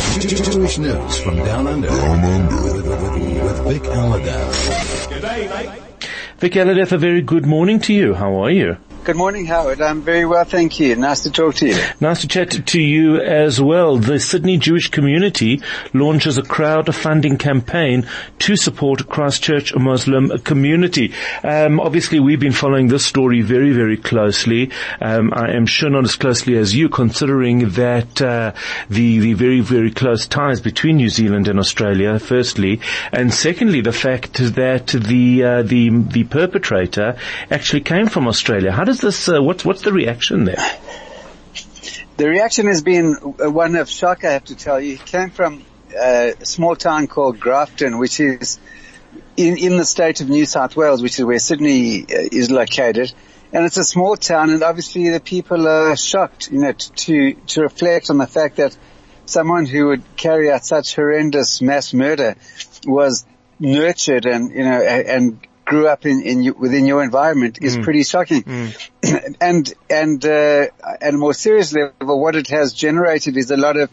Jewish news from down under. With Vic Allardyce. Good day, mate. Vic Allardyce, a very good morning to you. How are you? Good morning, Howard. I'm very well, thank you. Nice to talk to you. Nice to chat to you as well. The Sydney Jewish community launches a crowdfunding campaign to support Christchurch Muslim community. Obviously, we've been following this story very, very closely. I am sure not as closely as you, considering that the very, very close ties between New Zealand and Australia, firstly, and secondly, the fact that the perpetrator actually came from Australia. How does this? What's the reaction there? The reaction has been one of shock, I have to tell you. He came from a small town called Grafton, which is in the state of New South Wales, which is where Sydney is located. And it's a small town, and obviously the people are shocked, to reflect on the fact that someone who would carry out such horrendous mass murder was nurtured and grew up within your environment is pretty shocking. And more serious level, what it has generated is a lot of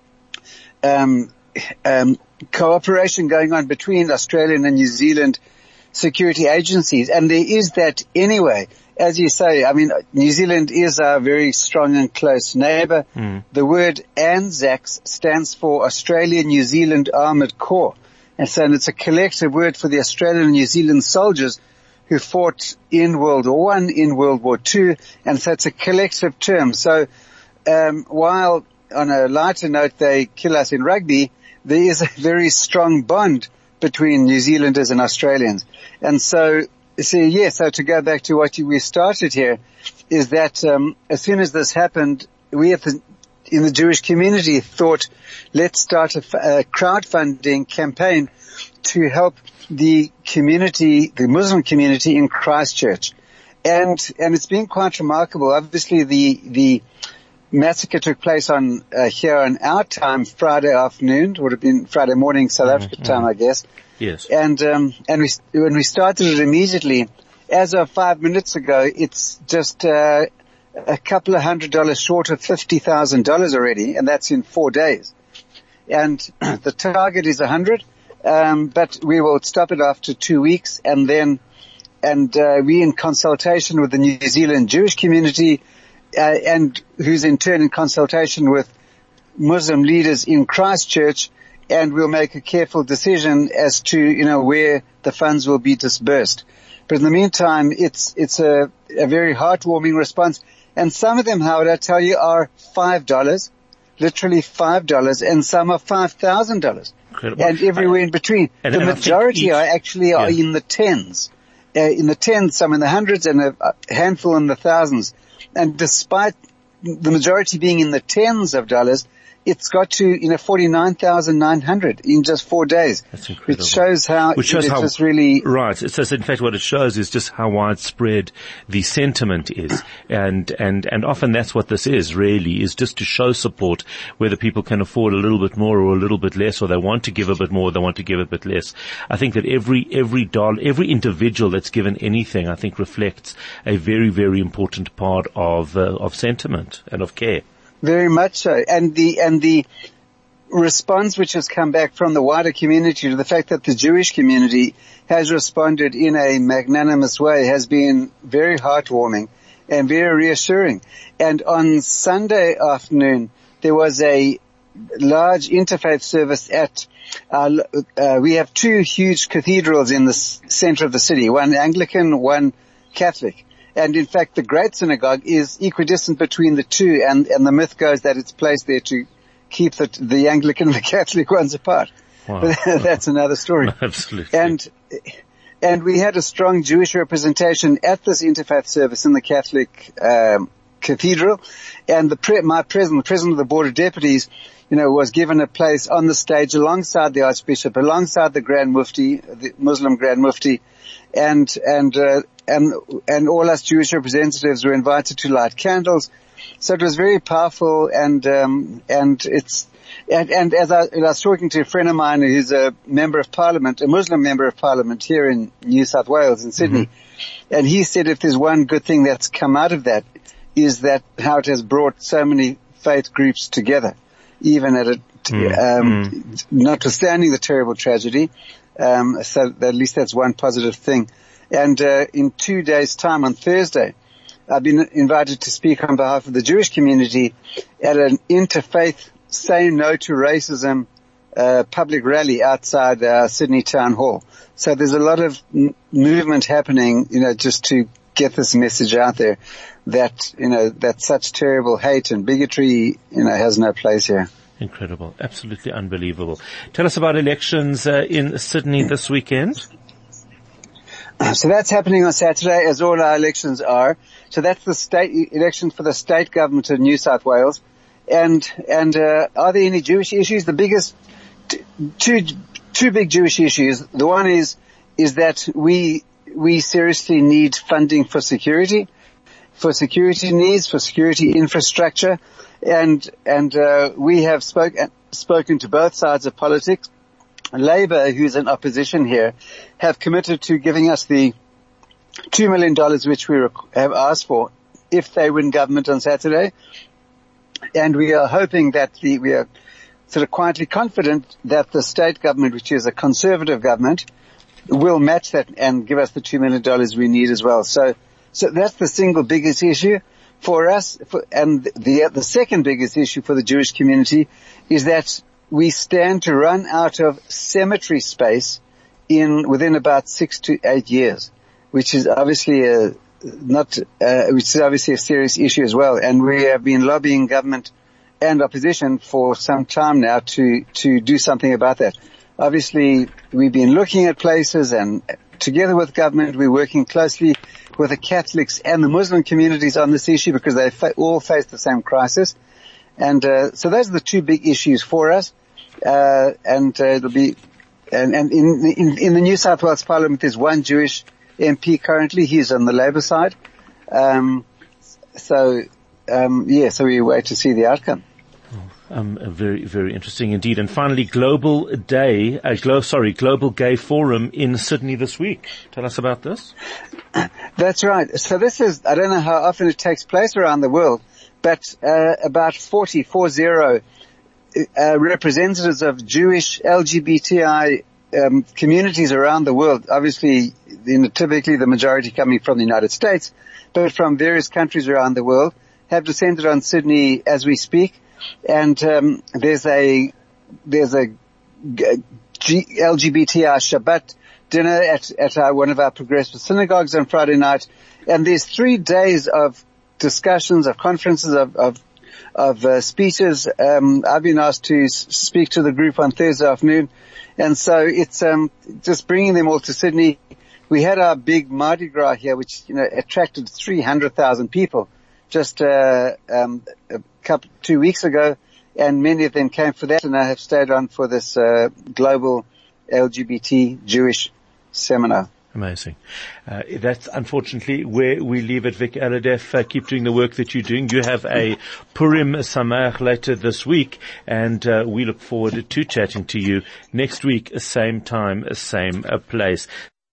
cooperation going on between Australian and New Zealand security agencies, and there is that anyway. As you say, I mean, New Zealand is our very strong and close neighbour. The word ANZAC stands for Australia New Zealand Armoured Corps. And so it's a collective word for the Australian and New Zealand soldiers who fought in World War I, in World War II, and so it's a collective term. So while on a lighter note they kill us in rugby, there is a very strong bond between New Zealanders and Australians. And so to go back to what we started here, is that as soon as this happened, we in the Jewish community thought, let's start a crowdfunding campaign to help the community, the Muslim community in Christchurch. And it's been quite remarkable. Obviously the massacre took place here on our time, Friday afternoon. It would have been Friday morning, South Africa time, I guess. Yes. And when we started it immediately, as of 5 minutes ago, it's just, a couple of $100 short of $50,000 already, and that's in 4 days. And the target is 100, but we will stop it after 2 weeks, and we in consultation with the New Zealand Jewish community, and who's in turn in consultation with Muslim leaders in Christchurch, and we'll make a careful decision as to, where the funds will be disbursed. But in the meantime, it's a very heartwarming response. And some of them, Howard, I tell you, are $5, literally $5, and some are $5,000. Incredible. And everywhere in between. The majority are in the tens. Some in the hundreds, and a handful in the thousands. And despite the majority being in the tens of dollars, it's got to, 49,900 in just 4 days. That's incredible. It shows how, just really... Right. It says, in fact, what it shows is just how widespread the sentiment is. And often that's what this is, really, is just to show support, whether people can afford a little bit more or a little bit less, or they want to give a bit more or they want to give a bit less. I think that every dollar, every individual that's given anything, I think reflects a very, very important part of sentiment and of care. Very much so. And the response which has come back from the wider community to the fact that the Jewish community has responded in a magnanimous way has been very heartwarming and very reassuring. And on Sunday afternoon, there was a large interfaith service at, we have two huge cathedrals in the center of the city, one Anglican, one Catholic. And in fact, the Great Synagogue is equidistant between the two, and the myth goes that it's placed there to keep the Anglican and the Catholic ones apart. Wow. But that's another story. Absolutely. And we had a strong Jewish representation at this interfaith service in the Catholic cathedral, and the president of the Board of Deputies, was given a place on the stage alongside the Archbishop, alongside the Grand Mufti, the Muslim Grand Mufti, and all us Jewish representatives were invited to light candles. So it was very powerful, and as I was talking to a friend of mine who's a member of parliament, a Muslim member of parliament here in New South Wales in Sydney, and he said if there's one good thing that's come out of that is that how it has brought so many faith groups together. even at notwithstanding the terrible tragedy. So at least that's one positive thing. And in 2 days' time, on Thursday, I've been invited to speak on behalf of the Jewish community at an interfaith Say No to Racism public rally outside Sydney Town Hall. So there's a lot of movement happening, just to get this message out there that, that such terrible hate and bigotry, has no place here. Incredible. Absolutely unbelievable. Tell us about elections in Sydney this weekend. So that's happening on Saturday, as all our elections are. So that's the state election for the state government of New South Wales. And are there any Jewish issues? The biggest, two big Jewish issues. The one is that we seriously need funding for security needs, for security infrastructure. And we have spoken to both sides of politics. Labour, who's in opposition here, have committed to giving us the $2 million which we have asked for if they win government on Saturday. And we are hoping that we are sort of quietly confident that the state government, which is a conservative government, will match that and give us the $2 million we need as well. So that's the single biggest issue for us. And the second biggest issue for the Jewish community is that we stand to run out of cemetery space within about 6 to 8 years, which is obviously a serious issue as well. And we have been lobbying government and opposition for some time now to do something about that. Obviously, we've been looking at places, and together with government, we're working closely with the Catholics and the Muslim communities on this issue because they all face the same crisis. And so those are the two big issues for us. It'll be in the New South Wales Parliament, there's one Jewish MP currently. He's on the Labour side. So we wait to see the outcome. Very, very interesting indeed. And finally, Global Gay Forum in Sydney this week. Tell us about this. That's right. So this is, I don't know how often it takes place around the world, but about 40 representatives of Jewish LGBTI communities around the world, obviously, typically the majority coming from the United States, but from various countries around the world, have descended on Sydney as we speak. And there's a LGBTI Shabbat dinner at one of our progressive synagogues on Friday night, and there's 3 days of discussions, of conferences, of speeches. I've been asked to speak to the group on Thursday afternoon, and so it's just bringing them all to Sydney. We had our big Mardi Gras here, which attracted 300,000 people just 2 weeks ago, and many of them came for that, and I have stayed on for this global LGBT Jewish seminar. Amazing. That's unfortunately where we leave it. Vic Alhadeff, keep doing the work that you're doing. You have a Purim Sameach later this week, and we look forward to chatting to you next week, same time, same place.